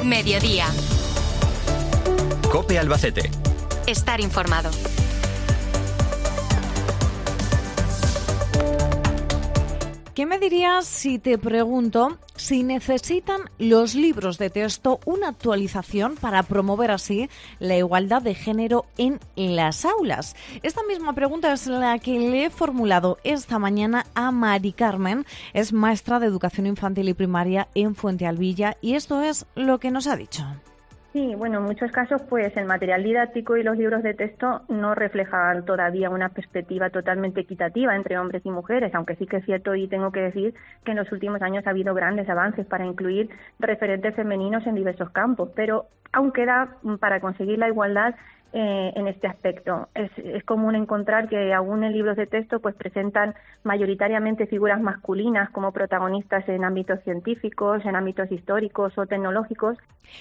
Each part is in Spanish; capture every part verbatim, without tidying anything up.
Mediodía. COPE Albacete. Estar informado. ¿Qué me dirías si te pregunto si necesitan los libros de texto una actualización para promover así la igualdad de género en las aulas? Esta misma pregunta es la que le he formulado esta mañana a Mari Carmen, es maestra de educación infantil y primaria en Fuentealbilla, y esto es lo que nos ha dicho. Sí, bueno, en muchos casos pues el material didáctico y los libros de texto no reflejan todavía una perspectiva totalmente equitativa entre hombres y mujeres, aunque sí que es cierto y tengo que decir que en los últimos años ha habido grandes avances para incluir referentes femeninos en diversos campos, pero aún queda para conseguir la igualdad eh, en este aspecto. Es, es común encontrar que aún en libros de texto pues presentan mayoritariamente figuras masculinas como protagonistas en ámbitos científicos, en ámbitos históricos o tecnológicos.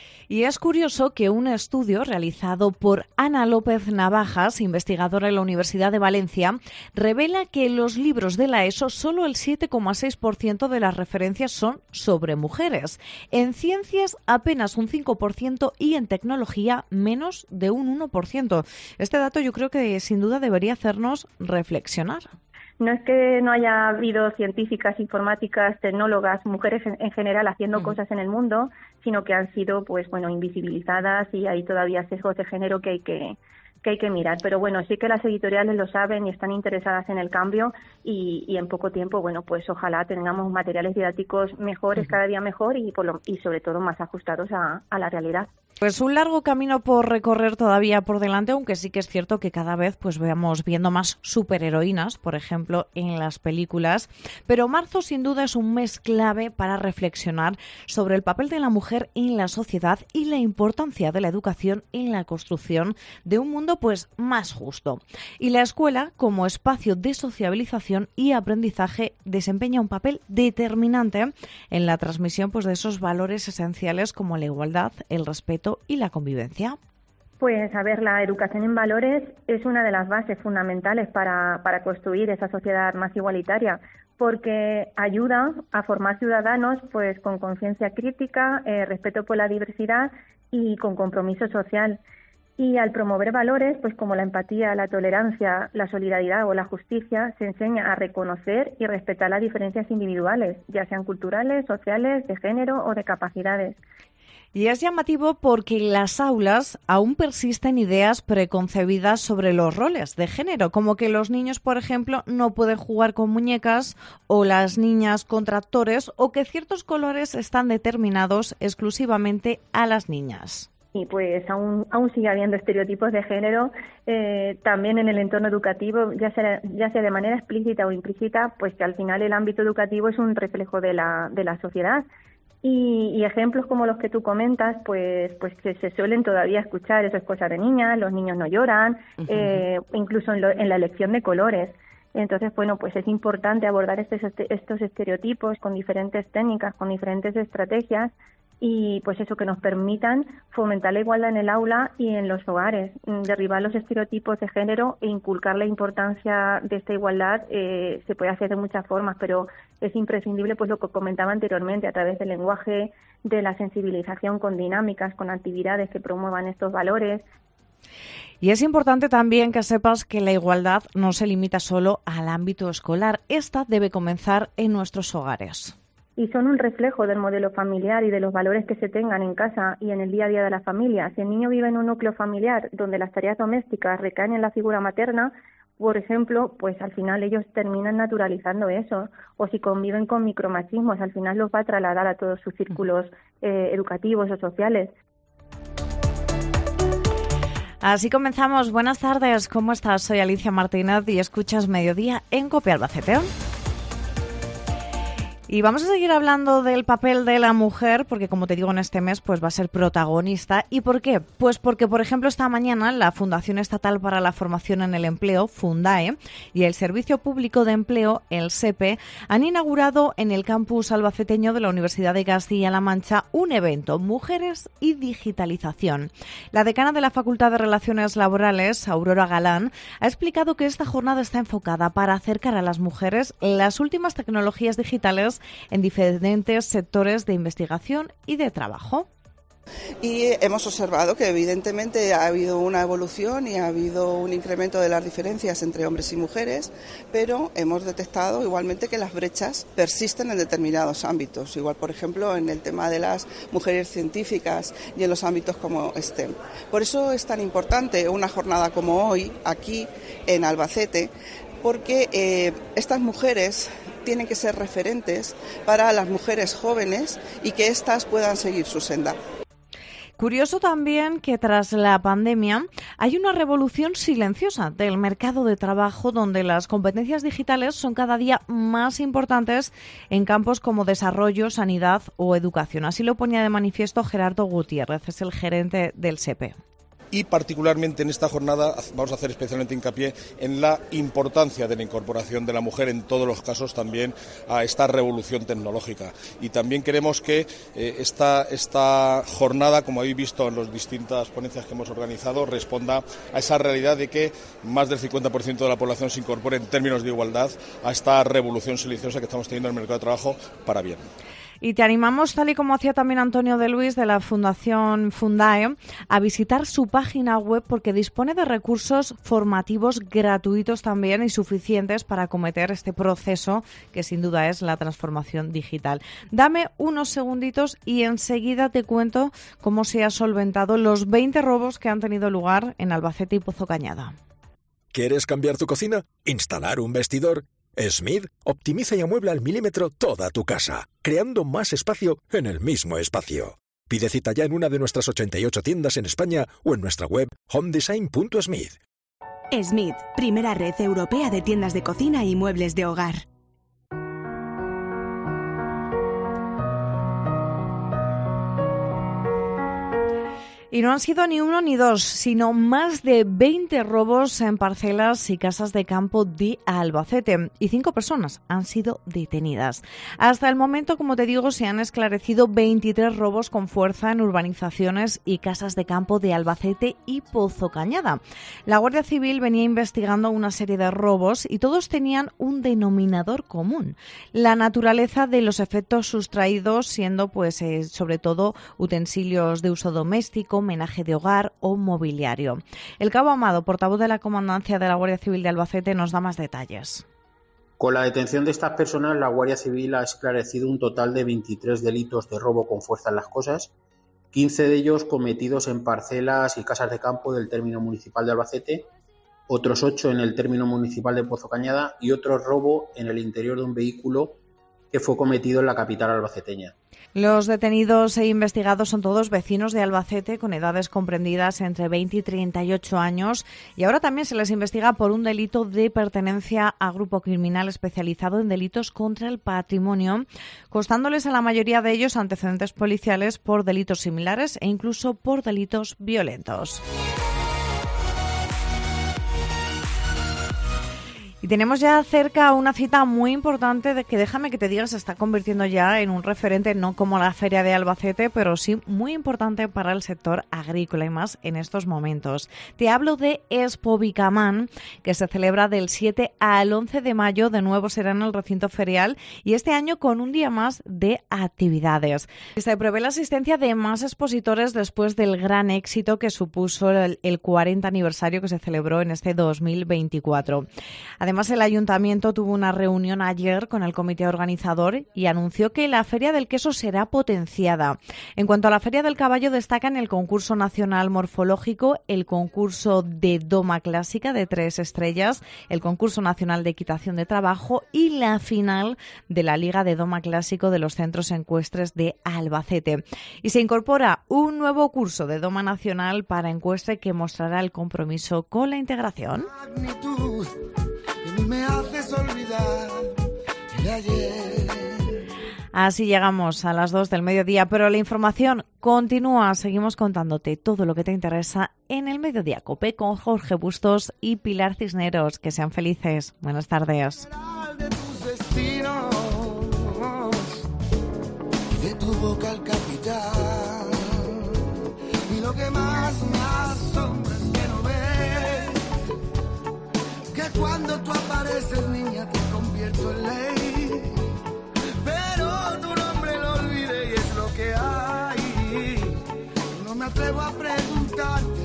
Y es curioso que un estudio realizado por Ana López Navajas, investigadora en la Universidad de Valencia, revela que en los libros de la ESO solo el siete coma seis por ciento de las referencias son sobre mujeres. En ciencias apenas un cinco por ciento y en tecnología menos de un uno por ciento. Este dato yo creo que sin duda debería hacernos reflexionar. No es que no haya habido científicas, informáticas, tecnólogas, mujeres en, en general haciendo mm. cosas en el mundo, sino que han sido, pues bueno, invisibilizadas y hay todavía sesgos de género que hay que que hay que mirar. Pero bueno, sí que las editoriales lo saben y están interesadas en el cambio y, y en poco tiempo, bueno, pues ojalá tengamos materiales didácticos mejores, uh-huh. cada día mejor y, por lo, y sobre todo más ajustados a, a la realidad. Pues un largo camino por recorrer todavía por delante, aunque sí que es cierto que cada vez pues veamos viendo más superheroínas, por ejemplo, en las películas. Pero marzo sin duda es un mes clave para reflexionar sobre el papel de la mujer en la sociedad y la importancia de la educación en la construcción de un mundo pues más justo. Y la escuela, como espacio de sociabilización y aprendizaje, desempeña un papel determinante en la transmisión pues de esos valores esenciales como la igualdad, el respeto y la convivencia. Pues, a ver, la educación en valores es una de las bases fundamentales para, para construir esa sociedad más igualitaria, porque ayuda a formar ciudadanos pues con conciencia crítica, eh, respeto por la diversidad y con compromiso social. Y al promover valores, pues como la empatía, la tolerancia, la solidaridad o la justicia, se enseña a reconocer y respetar las diferencias individuales, ya sean culturales, sociales, de género o de capacidades. Y es llamativo porque en las aulas aún persisten ideas preconcebidas sobre los roles de género, como que los niños, por ejemplo, no pueden jugar con muñecas o las niñas con tractores, o que ciertos colores están determinados exclusivamente a las niñas. Y pues aún aún sigue habiendo estereotipos de género, eh, también en el entorno educativo, ya sea ya sea de manera explícita o implícita, pues que al final el ámbito educativo es un reflejo de la de la sociedad. Y, y ejemplos como los que tú comentas, pues pues que se suelen todavía escuchar, eso es cosa de niñas, los niños no lloran, uh-huh. eh, incluso en, lo, en la elección de colores. Entonces, bueno, pues es importante abordar estos, estos estereotipos con diferentes técnicas, con diferentes estrategias y pues eso, que nos permitan fomentar la igualdad en el aula y en los hogares, derribar los estereotipos de género e inculcar la importancia de esta igualdad. Eh, se puede hacer de muchas formas, pero es imprescindible pues lo que comentaba anteriormente, a través del lenguaje, de la sensibilización con dinámicas, con actividades que promuevan estos valores. Y es importante también que sepas que la igualdad no se limita solo al ámbito escolar. Esta debe comenzar en nuestros hogares. Y son un reflejo del modelo familiar y de los valores que se tengan en casa y en el día a día de la familia. Si el niño vive en un núcleo familiar donde las tareas domésticas recaen en la figura materna, por ejemplo, pues al final ellos terminan naturalizando eso. O si conviven con micromachismos, al final los va a trasladar a todos sus círculos eh, educativos o sociales. Así comenzamos. Buenas tardes, ¿cómo estás? Soy Alicia Martínez y escuchas Mediodía en COPE Albacete. Y vamos a seguir hablando del papel de la mujer, porque como te digo, en este mes pues va a ser protagonista. ¿Y por qué? Pues porque, por ejemplo, esta mañana la Fundación Estatal para la Formación en el Empleo, Fundae, y el Servicio Público de Empleo, el SEPE, han inaugurado en el campus albaceteño de la Universidad de Castilla-La Mancha un evento, Mujeres y Digitalización. La decana de la Facultad de Relaciones Laborales, Aurora Galán, ha explicado que esta jornada está enfocada para acercar a las mujeres las últimas tecnologías digitales en diferentes sectores de investigación y de trabajo. Y hemos observado que evidentemente ha habido una evolución y ha habido un incremento de las diferencias entre hombres y mujeres, pero hemos detectado igualmente que las brechas persisten en determinados ámbitos, igual por ejemplo en el tema de las mujeres científicas y en los ámbitos como STEM. Por eso es tan importante una jornada como hoy aquí en Albacete, porque eh, estas mujeres tienen que ser referentes para las mujeres jóvenes y que éstas puedan seguir su senda. Curioso también que tras la pandemia hay una revolución silenciosa del mercado de trabajo donde las competencias digitales son cada día más importantes en campos como desarrollo, sanidad o educación. Así lo ponía de manifiesto Gerardo Gutiérrez, es el gerente del S E P E. Y particularmente en esta jornada vamos a hacer especialmente hincapié en la importancia de la incorporación de la mujer en todos los casos también a esta revolución tecnológica. Y también queremos que eh, esta, esta jornada, como habéis visto en las distintas ponencias que hemos organizado, responda a esa realidad de que más del cincuenta por ciento de la población se incorpore en términos de igualdad a esta revolución silenciosa que estamos teniendo en el mercado de trabajo para bien. Y te animamos, tal y como hacía también Antonio de Luis de la Fundación Fundae, a visitar su página web porque dispone de recursos formativos gratuitos también y suficientes para acometer este proceso que sin duda es la transformación digital. Dame unos segunditos y enseguida te cuento cómo se han solventado los veinte robos que han tenido lugar en Albacete y Pozo Cañada. ¿Quieres cambiar tu cocina? ¿Instalar un vestidor? Smith optimiza y amuebla al milímetro toda tu casa, creando más espacio en el mismo espacio. Pide cita ya en una de nuestras ochenta y ocho tiendas en España o en nuestra web home design punto smith. Smith, primera red europea de tiendas de cocina y muebles de hogar. Y no han sido ni uno ni dos, sino más de veinte robos en parcelas y casas de campo de Albacete. Y cinco personas han sido detenidas. Hasta el momento, como te digo, se han esclarecido veintitrés robos con fuerza en urbanizaciones y casas de campo de Albacete y Pozo Cañada. La Guardia Civil venía investigando una serie de robos y todos tenían un denominador común: la naturaleza de los efectos sustraídos, siendo pues eh, sobre todo utensilios de uso doméstico, homenaje de hogar o mobiliario. El cabo Amado, portavoz de la Comandancia de la Guardia Civil de Albacete, nos da más detalles. Con la detención de estas personas, la Guardia Civil ha esclarecido un total de veintitrés delitos de robo con fuerza en las cosas, quince de ellos cometidos en parcelas y casas de campo del término municipal de Albacete, otros ocho en el término municipal de Pozo Cañada y otro robo en el interior de un vehículo que fue cometido en la capital albaceteña. Los detenidos e investigados son todos vecinos de Albacete con edades comprendidas entre veinte y treinta y ocho años y ahora también se les investiga por un delito de pertenencia a grupo criminal especializado en delitos contra el patrimonio, constándoles a la mayoría de ellos antecedentes policiales por delitos similares e incluso por delitos violentos. Y tenemos ya cerca una cita muy importante de que, déjame que te diga, se está convirtiendo ya en un referente, no como la Feria de Albacete, pero sí muy importante para el sector agrícola y más en estos momentos. Te hablo de Expo Bicamán, que se celebra del siete al once de mayo, de nuevo será en el recinto ferial y este año con un día más de actividades. Se prevé la asistencia de más expositores después del gran éxito que supuso el, el cuarenta aniversario que se celebró en este dos mil veinticuatro. Además, Además, el Ayuntamiento tuvo una reunión ayer con el comité organizador y anunció que la Feria del Queso será potenciada. En cuanto a la Feria del Caballo, destacan el concurso nacional morfológico, el concurso de doma clásica de tres estrellas, el concurso nacional de equitación de trabajo y la final de la Liga de Doma Clásico de los Centros Ecuestres de Albacete. Y se incorpora un nuevo curso de doma nacional para ecuestre que mostrará el compromiso con la integración. Me haces olvidar el ayer. Así llegamos a las dos del mediodía, pero la información continúa. Seguimos contándote todo lo que te interesa en el Mediodía COPE con Jorge Bustos y Pilar Cisneros. Que sean felices. Buenas tardes. De tus destinos, de tu boca al capital, y lo que más me asombra es que no ves que cuando tú apareces, niña, te convierto en ley, pero tu nombre lo olvidé y es lo que hay. No me atrevo a preguntarte